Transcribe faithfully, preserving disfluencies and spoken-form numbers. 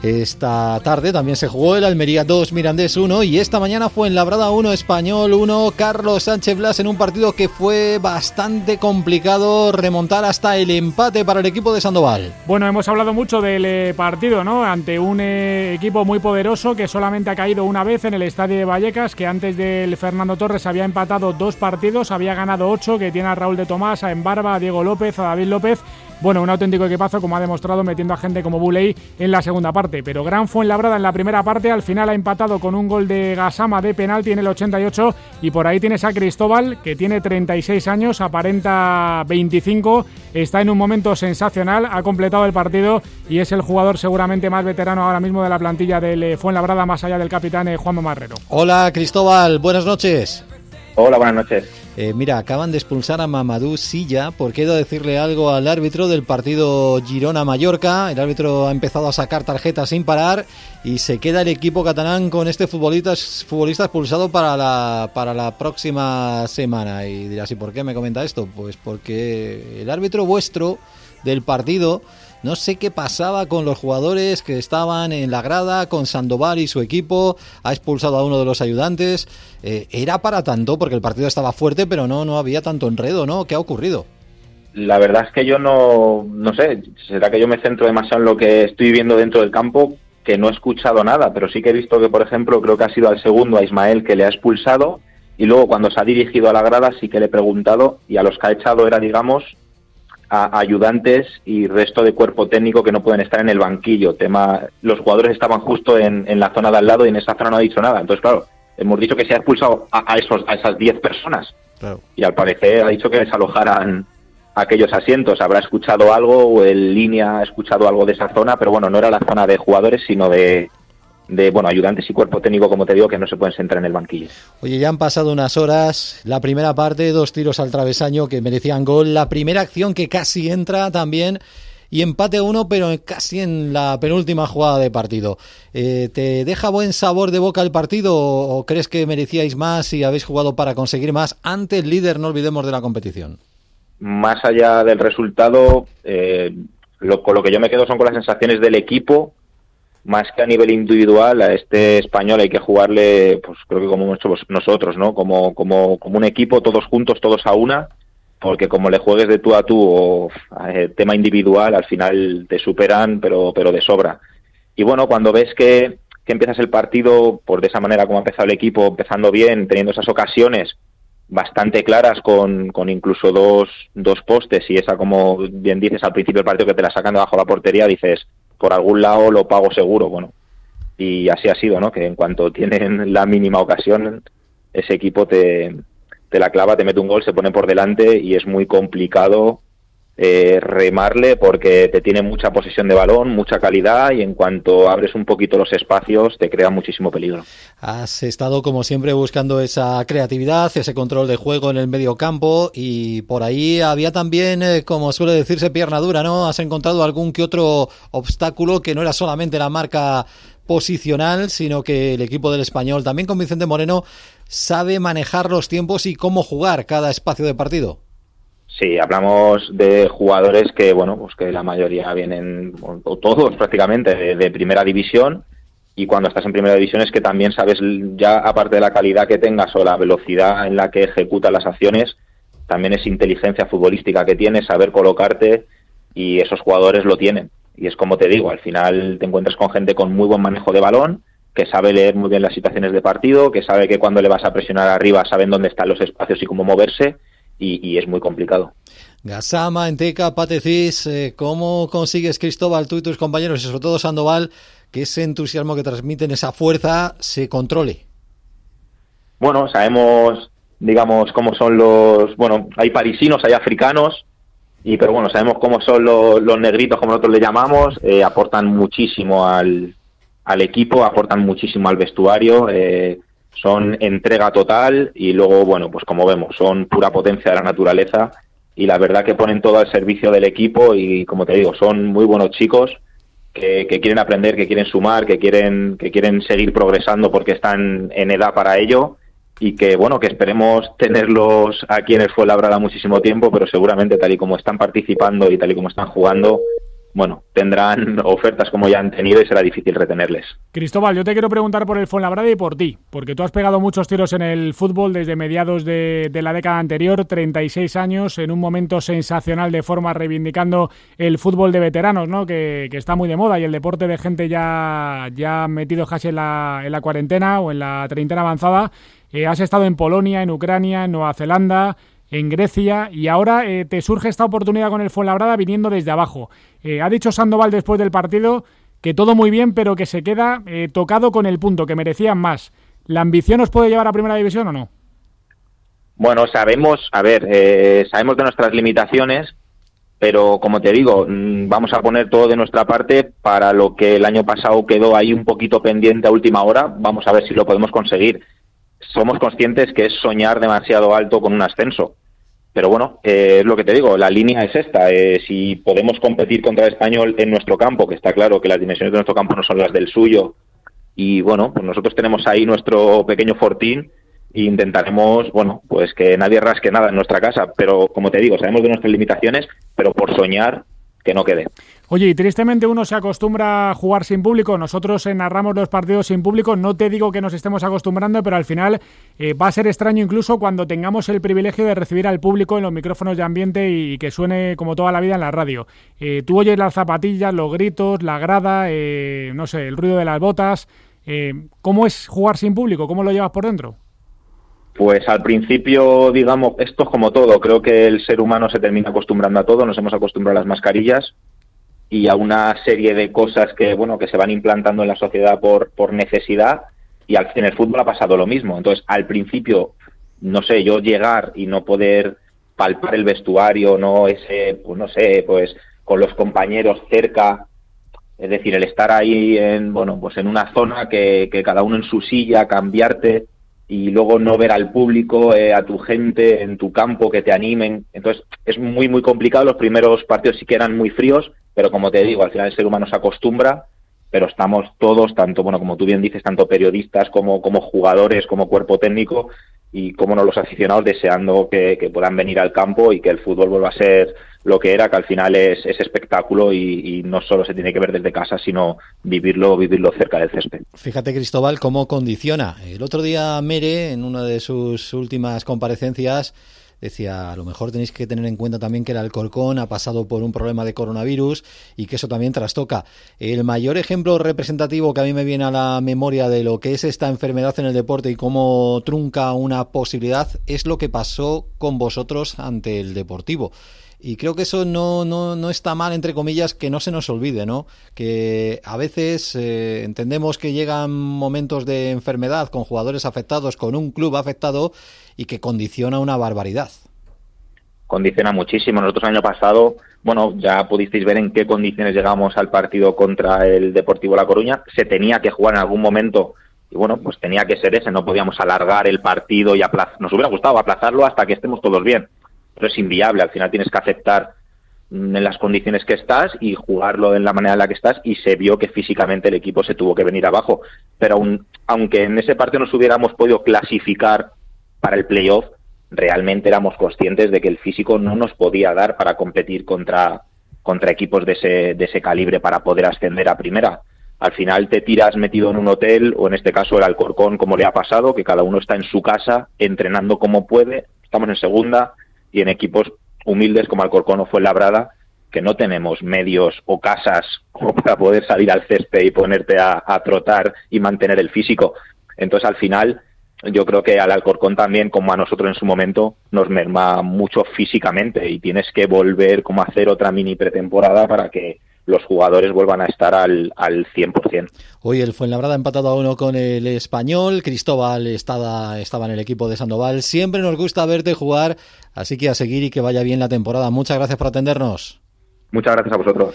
Esta tarde también se jugó el Almería dos, Mirandés uno, y esta mañana fue en Labrada uno, Español uno, Carlos Sánchez Blas, en un partido que fue bastante complicado remontar hasta el empate para el equipo de Sandoval. Bueno, hemos hablado mucho del eh, partido, ¿no? Ante un eh, equipo muy poderoso que solamente ha caído una vez en el Estadio de Vallecas, que antes del Fernando Torres había empatado dos partidos, había ganado ocho, que tiene a Raúl de Tomás, a Embarba, a Diego López, a David López. Bueno, un auténtico equipazo, como ha demostrado, metiendo a gente como Buley en la segunda parte. Pero gran Fuenlabrada en la primera parte, al final ha empatado con un gol de Gassama de penalti en el ochenta y ocho, y por ahí tienes a Cristóbal, que tiene treinta y seis años, aparenta veinticinco, está en un momento sensacional, ha completado el partido y es el jugador seguramente más veterano ahora mismo de la plantilla del Fuenlabrada, más allá del capitán eh, Juanma Marrero. Hola Cristóbal, buenas noches. Hola, buenas noches. Eh, mira, acaban de expulsar a Mamadou Silla porque he de decirle algo al árbitro del partido Girona-Mallorca. El árbitro ha empezado a sacar tarjetas sin parar y se queda el equipo catalán con este futbolista, futbolista expulsado para la, para la próxima semana. Y dirás, ¿y por qué me comenta esto? Pues porque el árbitro vuestro del partido, no sé qué pasaba con los jugadores que estaban en la grada, con Sandoval y su equipo, ha expulsado a uno de los ayudantes. Eh, ¿Era para tanto? Porque el partido estaba fuerte, pero no, no había tanto enredo, ¿no? ¿Qué ha ocurrido? La verdad es que yo no, no sé, será que yo me centro demasiado en lo que estoy viendo dentro del campo, que no he escuchado nada, pero sí que he visto que, por ejemplo, creo que ha sido al segundo, a Ismael, que le ha expulsado, y luego cuando se ha dirigido a la grada sí que le he preguntado, y a los que ha echado era, digamos, a ayudantes y resto de cuerpo técnico que no pueden estar en el banquillo. Tema, los jugadores estaban justo en, en la zona de al lado y en esa zona no ha dicho nada. Entonces, claro, hemos dicho que se ha expulsado a, a esos a esas diez personas. Claro. Y al parecer ha dicho que desalojaran aquellos asientos. Habrá escuchado algo o en línea ha escuchado algo de esa zona, pero bueno, no era la zona de jugadores, sino de... de bueno, ayudantes y cuerpo técnico, como te digo, que no se pueden sentar en el banquillo. Oye, ya han pasado unas horas, la primera parte, dos tiros al travesaño que merecían gol, la primera acción que casi entra también, y empate a uno, pero casi en la penúltima jugada de partido. Eh, ¿Te deja buen sabor de boca el partido o crees que merecíais más y habéis jugado para conseguir más ante el líder, no olvidemos, de la competición? Más allá del resultado, eh, lo, con lo que yo me quedo son con las sensaciones del equipo. Más que a nivel individual, a este Español hay que jugarle, pues creo que como hemos hecho nosotros, ¿no? Como, como, como un equipo, todos juntos, todos a una, porque como le juegues de tú a tú o eh, tema individual, al final te superan, pero, pero de sobra. Y bueno, cuando ves que, que empiezas el partido, por de esa manera como ha empezado el equipo, empezando bien, teniendo esas ocasiones bastante claras con, con incluso dos, dos postes, y esa, como bien dices al principio del partido, que te la sacan debajo de la portería, dices, por algún lado lo pago seguro. Bueno, y así ha sido, ¿no? Que en cuanto tienen la mínima ocasión, ese equipo te, te la clava, te mete un gol, se pone por delante y es muy complicado eh, remarle porque te tiene mucha posesión de balón, mucha calidad, y en cuanto abres un poquito los espacios te crea muchísimo peligro. Has estado como siempre buscando esa creatividad, ese control de juego en el medio campo, y por ahí había también, eh, como suele decirse, pierna dura, ¿no? Has encontrado algún que otro obstáculo que no era solamente la marca posicional, sino que el equipo del Español, también con Vicente Moreno, sabe manejar los tiempos y cómo jugar cada espacio de partido. Sí, hablamos de jugadores que, bueno, pues que la mayoría vienen, o todos prácticamente, de, de primera división, y cuando estás en primera división es que también sabes, ya aparte de la calidad que tengas o la velocidad en la que ejecutas las acciones, también es inteligencia futbolística que tienes, saber colocarte, y esos jugadores lo tienen. Y es como te digo, al final te encuentras con gente con muy buen manejo de balón, que sabe leer muy bien las situaciones de partido, que sabe que cuando le vas a presionar arriba saben dónde están los espacios y cómo moverse, Y, y es muy complicado. Gassama, Enteca, Patecís, eh, ¿cómo consigues, Cristóbal, tú y tus compañeros, y sobre todo Sandoval, que ese entusiasmo que transmiten, esa fuerza, se controle? Bueno, sabemos, digamos, cómo son los... Bueno, hay parisinos, hay africanos, y pero bueno, sabemos cómo son los, los negritos, como nosotros le llamamos, eh, aportan muchísimo al, al equipo, aportan muchísimo al vestuario, eh, son entrega total, y luego, bueno, pues como vemos, son pura potencia de la naturaleza, y la verdad que ponen todo al servicio del equipo, y como te digo, son muy buenos chicos que, que quieren aprender, que quieren sumar, que quieren que quieren seguir progresando porque están en edad para ello, y que bueno, que esperemos tenerlos aquí en el Fuenlabrada muchísimo tiempo, pero seguramente tal y como están participando y tal y como están jugando, bueno, tendrán ofertas como ya han tenido y será difícil retenerles. Cristóbal, yo te quiero preguntar por el Fuenlabrada y por ti, porque tú has pegado muchos tiros en el fútbol desde mediados de, de la década anterior, treinta y seis años, en un momento sensacional de forma, reivindicando el fútbol de veteranos, ¿no? Que, que está muy de moda, y el deporte de gente ya, ya metido casi en la, en la cuarentena o en la treintena avanzada. Eh, has estado en Polonia, en Ucrania, en Nueva Zelanda, en Grecia, y ahora eh, te surge esta oportunidad con el Fuenlabrada viniendo desde abajo. Eh, ha dicho Sandoval después del partido que todo muy bien, pero que se queda eh, tocado con el punto, que merecían más. ¿La ambición os puede llevar a Primera División o no? Bueno, sabemos, a ver, eh, sabemos de nuestras limitaciones, pero como te digo, vamos a poner todo de nuestra parte para lo que el año pasado quedó ahí un poquito pendiente a última hora. Vamos a ver si lo podemos conseguir. Somos conscientes que es soñar demasiado alto con un ascenso. Pero bueno, eh, es lo que te digo, la línea es esta. Eh, si podemos competir contra el Español en nuestro campo, que está claro que las dimensiones de nuestro campo no son las del suyo, y bueno, pues nosotros tenemos ahí nuestro pequeño fortín e intentaremos, bueno, pues que nadie rasque nada en nuestra casa. Pero como te digo, sabemos de nuestras limitaciones, pero por soñar, que no quede. Oye, y tristemente uno se acostumbra a jugar sin público. Nosotros narramos los partidos sin público. No te digo que nos estemos acostumbrando, pero al final eh, va a ser extraño incluso cuando tengamos el privilegio de recibir al público en los micrófonos de ambiente y que suene como toda la vida en la radio. Eh, tú oyes las zapatillas, los gritos, la grada, eh, no sé, el ruido de las botas. Eh, ¿Cómo es jugar sin público? ¿Cómo lo llevas por dentro? Pues al principio, digamos, esto es como todo. Creo que el ser humano se termina acostumbrando a todo. Nos hemos acostumbrado a las mascarillas y a una serie de cosas que, bueno, que se van implantando en la sociedad por, por necesidad, y al, en el fútbol ha pasado lo mismo. Entonces, al principio, no sé, yo llegar y no poder palpar el vestuario, no ese, pues no sé, pues con los compañeros cerca, es decir, el estar ahí en, bueno, pues en una zona que, que cada uno en su silla, cambiarte, y luego no ver al público, eh, a tu gente en tu campo que te animen. Entonces es muy, muy complicado. Los primeros partidos sí que eran muy fríos, pero como te digo, al final el ser humano se acostumbra, pero estamos todos, tanto, bueno, como tú bien dices, tanto periodistas como, como jugadores, como cuerpo técnico, y como no los aficionados, deseando que, que puedan venir al campo y que el fútbol vuelva a ser lo que era, que al final es, es espectáculo y, y no solo se tiene que ver desde casa, sino vivirlo, vivirlo cerca del césped. Fíjate, Cristóbal, cómo condiciona. El otro día Mere, en una de sus últimas comparecencias, decía, a lo mejor tenéis que tener en cuenta también que el Alcorcón ha pasado por un problema de coronavirus y que eso también trastoca. El mayor ejemplo representativo que a mí me viene a la memoria de lo que es esta enfermedad en el deporte y cómo trunca una posibilidad es lo que pasó con vosotros ante el Deportivo. Y creo que eso no, no, no está mal, entre comillas, que no se nos olvide, ¿no? Que a veces eh, entendemos que llegan momentos de enfermedad con jugadores afectados, con un club afectado, y que condiciona una barbaridad. Condiciona muchísimo. Nosotros el año pasado, bueno, ya pudisteis ver en qué condiciones llegamos al partido contra el Deportivo La Coruña. Se tenía que jugar en algún momento y bueno, pues tenía que ser ese. No podíamos alargar el partido y aplazar. Nos hubiera gustado aplazarlo hasta que estemos todos bien, pero es inviable. Al final tienes que aceptar en las condiciones que estás y jugarlo en la manera en la que estás, y se vio que físicamente el equipo se tuvo que venir abajo. Pero aun, aunque en ese partido nos hubiéramos podido clasificar para el playoff, realmente éramos conscientes de que el físico no nos podía dar para competir contra, contra equipos de ese, de ese calibre para poder ascender a primera. Al final te tiras metido en un hotel, o en este caso el Alcorcón, como le ha pasado, que cada uno está en su casa entrenando como puede. Estamos en segunda y en equipos humildes como Alcorcón o Fuenlabrada, que no tenemos medios o casas como para poder salir al césped y ponerte a, a trotar y mantener el físico. Entonces al final yo creo que al Alcorcón también, como a nosotros en su momento, nos merma mucho físicamente y tienes que volver como a hacer otra mini pretemporada para que los jugadores vuelvan a estar al, al cien por ciento. Hoy el Fuenlabrada ha empatado a uno con el Español. Cristóbal estaba, estaba en el equipo de Sandoval. Siempre nos gusta verte jugar, así que a seguir y que vaya bien la temporada. Muchas gracias por atendernos. Muchas gracias a vosotros.